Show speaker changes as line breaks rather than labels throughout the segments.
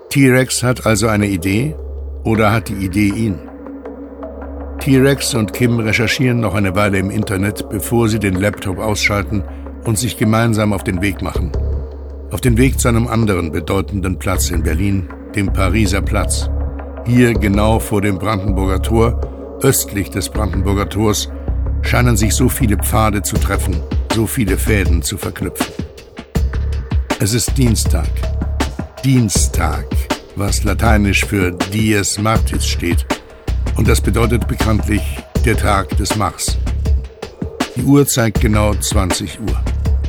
T-Rex hat also eine Idee oder hat die Idee ihn? T-Rex und Kim recherchieren noch eine Weile im Internet, bevor sie den Laptop ausschalten und sich gemeinsam auf den Weg machen. Auf den Weg zu einem anderen bedeutenden Platz in Berlin, dem Pariser Platz. Hier genau vor dem Brandenburger Tor, östlich des Brandenburger Tors, scheinen sich so viele Pfade zu treffen, so viele Fäden zu verknüpfen. Es ist Dienstag. Dienstag, was lateinisch für Dies Martis steht. Und das bedeutet bekanntlich der Tag des Mars. Die Uhr zeigt genau 20 Uhr.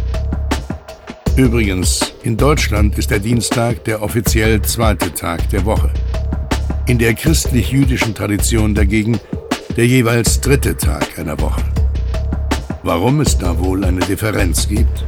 Übrigens, in Deutschland ist der Dienstag der offiziell zweite Tag der Woche. In der christlich-jüdischen Tradition dagegen der jeweils dritte Tag einer Woche. Warum es da wohl eine Differenz gibt?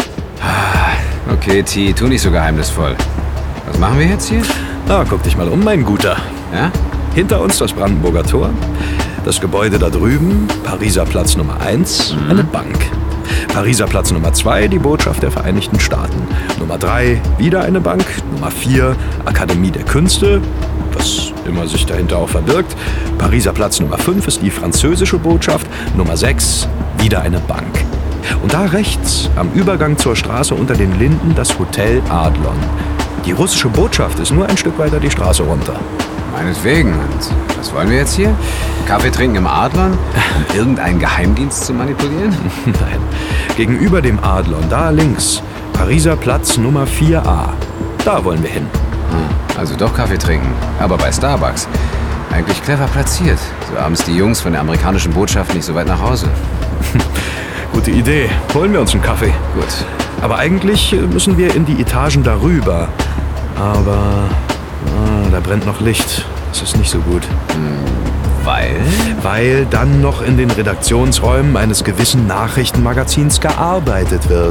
Okay, T, tu nicht so geheimnisvoll. Was machen wir jetzt hier?
Guck dich mal um, mein Guter.
Ja?
Hinter uns das Brandenburger Tor, das Gebäude da drüben, Pariser Platz Nummer 1, eine Bank. Pariser Platz Nummer 2, die Botschaft der Vereinigten Staaten. Nummer 3, wieder eine Bank. Nummer 4, Akademie der Künste, was immer sich dahinter auch verbirgt. Pariser Platz Nummer 5 ist die französische Botschaft. Nummer 6, wieder eine Bank. Und da rechts, am Übergang zur Straße unter den Linden, das Hotel Adlon. Die russische Botschaft ist nur ein Stück weiter die Straße runter.
Meinetwegen. Und was wollen wir jetzt hier? Kaffee trinken im Adlon? Um irgendeinen Geheimdienst zu manipulieren?
Nein. Gegenüber dem Adlon, da links, Pariser Platz Nummer 4a. Da wollen wir hin.
Also doch Kaffee trinken. Aber bei Starbucks. Eigentlich clever platziert. So abends die Jungs von der amerikanischen Botschaft nicht so weit nach Hause.
Gute Idee. Holen wir uns einen Kaffee.
Gut.
Aber eigentlich müssen wir in die Etagen darüber. Aber da brennt noch Licht. Das ist nicht so gut.
Weil?
Weil dann noch in den Redaktionsräumen eines gewissen Nachrichtenmagazins gearbeitet wird.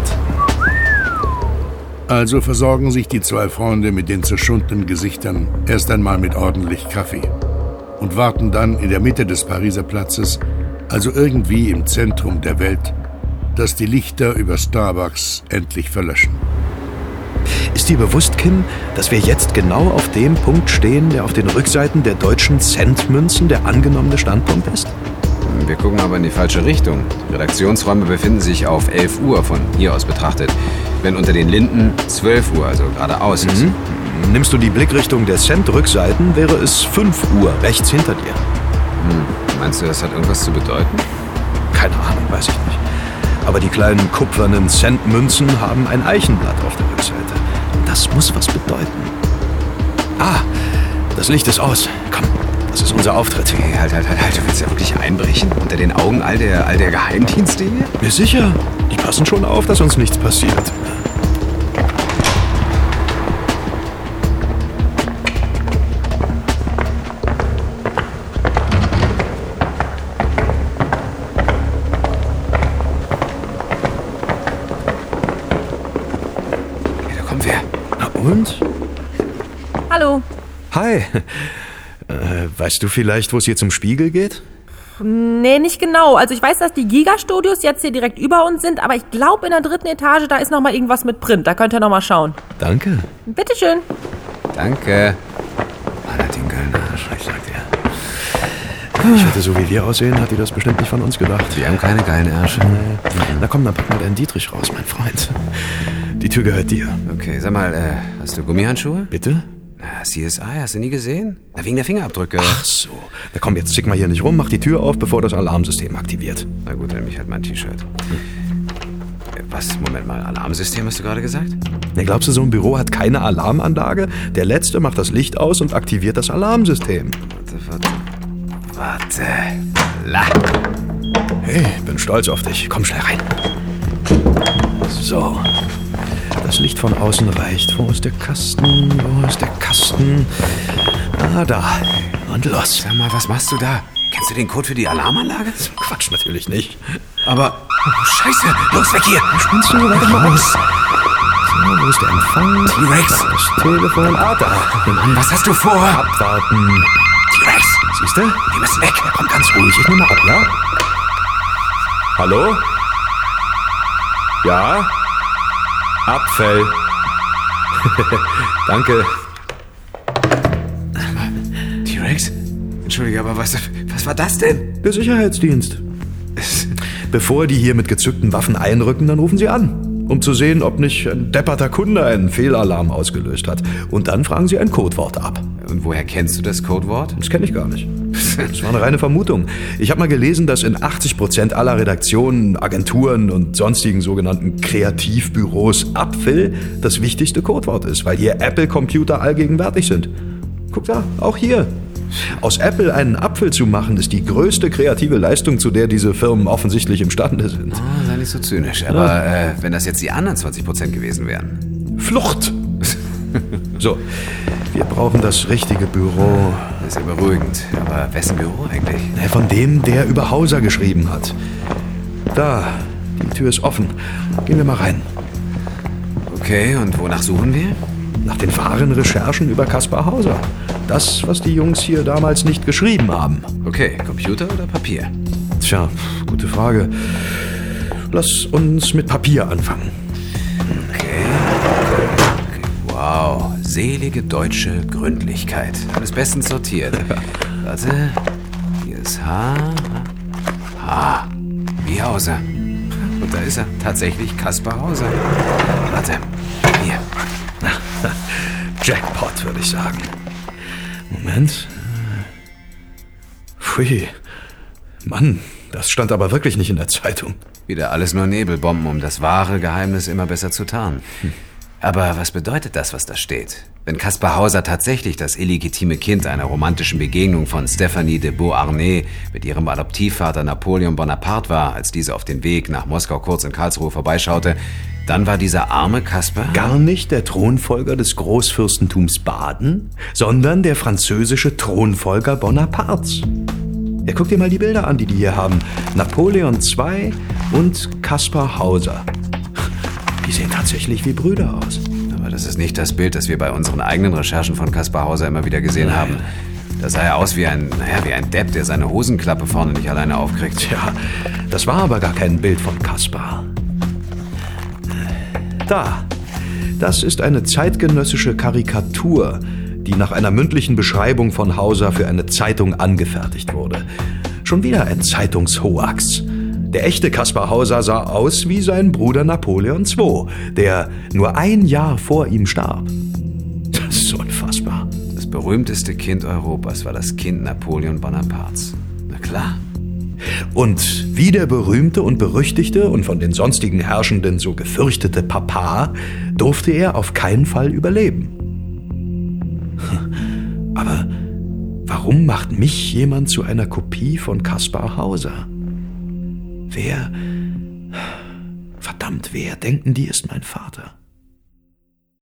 Also versorgen sich die zwei Freunde mit den zerschundenen Gesichtern erst einmal mit ordentlich Kaffee und warten dann in der Mitte des Pariser Platzes, also irgendwie im Zentrum der Welt, dass die Lichter über Starbucks endlich verlöschen.
Ist dir bewusst, Kim, dass wir jetzt genau auf dem Punkt stehen, der auf den Rückseiten der deutschen Centmünzen der angenommene Standpunkt ist?
Wir gucken aber in die falsche Richtung. Die Redaktionsräume befinden sich auf 11 Uhr von hier aus betrachtet. Wenn unter den Linden 12 Uhr, also geradeaus ist.
Nimmst du die Blickrichtung der Cent-Rückseiten, wäre es 5 Uhr rechts hinter dir.
Meinst du, das hat irgendwas zu bedeuten?
Keine Ahnung, weiß ich nicht. Aber die kleinen kupfernen Centmünzen haben ein Eichenblatt auf der Rückseite. Das muss was bedeuten. Das Licht ist aus. Komm, das ist unser Auftritt.
Hey, halt. Du willst ja wirklich einbrechen? Unter den Augen all der Geheimdienste hier?
Ja, sicher. Die passen schon auf, dass uns nichts passiert. Und?
Hallo.
Hi. Weißt du vielleicht, wo es hier zum Spiegel geht?
Nee, nicht genau. Also ich weiß, dass die Giga-Studios jetzt hier direkt über uns sind, aber ich glaube in der 3. Etage, da ist noch mal irgendwas mit Print. Da könnt ihr noch mal schauen.
Danke.
Bitteschön.
Danke.
Mann, hat den geilen Arsch, ich sag dir. Ich hätte, so wie wir aussehen, hat die das bestimmt nicht von uns gedacht.
Wir haben keine geilen Ärsche.
Na komm, dann pack mal deinen Dietrich raus, mein Freund. Die Tür gehört dir.
Okay, sag mal, hast du Gummihandschuhe?
Bitte?
Na, CSI, hast du nie gesehen? Na, wegen der Fingerabdrücke.
Ach so. Na komm, jetzt zick mal hier nicht rum, mach die Tür auf, bevor das Alarmsystem aktiviert.
Na gut, dann mich halt mein T-Shirt. Was? Moment mal, Alarmsystem hast du gerade gesagt?
Na, glaubst du, so ein Büro hat keine Alarmanlage? Der Letzte macht das Licht aus und aktiviert das Alarmsystem.
Warte.
Hey, bin stolz auf dich. Komm schnell rein. So. Das Licht von außen reicht. Wo ist der Kasten? Wo ist der Kasten? Da. Und los.
Sag mal, was machst du da? Kennst du den Code für die Alarmanlage?
Quatsch, natürlich nicht.
Aber... Oh, Scheiße! Los, weg hier!
Spinnst du? Warte mal aus. So, wo ist der Empfang?
T-Rex!
Das Telefon. Da.
Mann, was hast du vor?
Abwarten.
T-Rex!
Siehst du?
Wir müssen weg.
Komm ganz ruhig. Ich nehme mal ab, ja? Hallo? Ja? Abfell. Danke.
Entschuldige, aber was war das denn?
Der Sicherheitsdienst. Bevor die hier mit gezückten Waffen einrücken, dann rufen sie an, um zu sehen, ob nicht ein depperter Kunde einen Fehlalarm ausgelöst hat. Und dann fragen sie ein Codewort ab.
Und woher kennst du das Codewort?
Das kenne ich gar nicht. Das war eine reine Vermutung. Ich habe mal gelesen, dass in 80% aller Redaktionen, Agenturen und sonstigen sogenannten Kreativbüros Apfel das wichtigste Codewort ist, weil hier Apple-Computer allgegenwärtig sind. Guck da, auch hier. Aus Apple einen Apfel zu machen, ist die größte kreative Leistung, zu der diese Firmen offensichtlich imstande sind.
Oh, sei nicht so zynisch. Aber wenn das jetzt die anderen 20% gewesen wären?
Flucht! So, wir brauchen das richtige Büro.
Das ist ja beruhigend. Aber wessen Büro eigentlich?
Von dem, der über Hauser geschrieben hat. Da, die Tür ist offen. Gehen wir mal rein.
Okay, und wonach suchen wir?
Nach den wahren Recherchen über Kaspar Hauser. Das, was die Jungs hier damals nicht geschrieben haben.
Okay, Computer oder Papier?
Tja, gute Frage. Lass uns mit Papier anfangen.
Okay. Wow, selige deutsche Gründlichkeit. Alles bestens sortiert. Warte, hier ist H. Wie Hauser. Und da ist er, tatsächlich Kaspar Hauser. Warte, hier.
Jackpot, würde ich sagen. Moment. Pfui. Mann, das stand aber wirklich nicht in der Zeitung.
Wieder alles nur Nebelbomben, um das wahre Geheimnis immer besser zu tarnen. Aber was bedeutet das, was da steht? Wenn Kaspar Hauser tatsächlich das illegitime Kind einer romantischen Begegnung von Stéphanie de Beauharnais mit ihrem Adoptivvater Napoleon Bonaparte war, als diese auf den Weg nach Moskau kurz in Karlsruhe vorbeischaute, dann war dieser arme Kaspar
gar nicht der Thronfolger des Großfürstentums Baden, sondern der französische Thronfolger Bonapartes. Ja, guck dir mal die Bilder an, die hier haben. Napoleon II und Kaspar Hauser. Die sehen tatsächlich wie Brüder aus.
Aber das ist nicht das Bild, das wir bei unseren eigenen Recherchen von Kaspar Hauser immer wieder gesehen haben. Da sah er aus wie ein Depp, der seine Hosenklappe vorne nicht alleine aufkriegt.
Tja, das war aber gar kein Bild von Kaspar. Da, das ist eine zeitgenössische Karikatur, die nach einer mündlichen Beschreibung von Hauser für eine Zeitung angefertigt wurde. Schon wieder ein Zeitungshoax. Der echte Kaspar Hauser sah aus wie sein Bruder Napoleon II, der nur ein Jahr vor ihm starb. Das ist unfassbar.
Das berühmteste Kind Europas war das Kind Napoleon Bonapartes. Na klar.
Und wie der berühmte und berüchtigte und von den sonstigen Herrschenden so gefürchtete Papa durfte er auf keinen Fall überleben. Aber warum macht mich jemand zu einer Kopie von Kaspar Hauser? Wer denken die, ist mein Vater?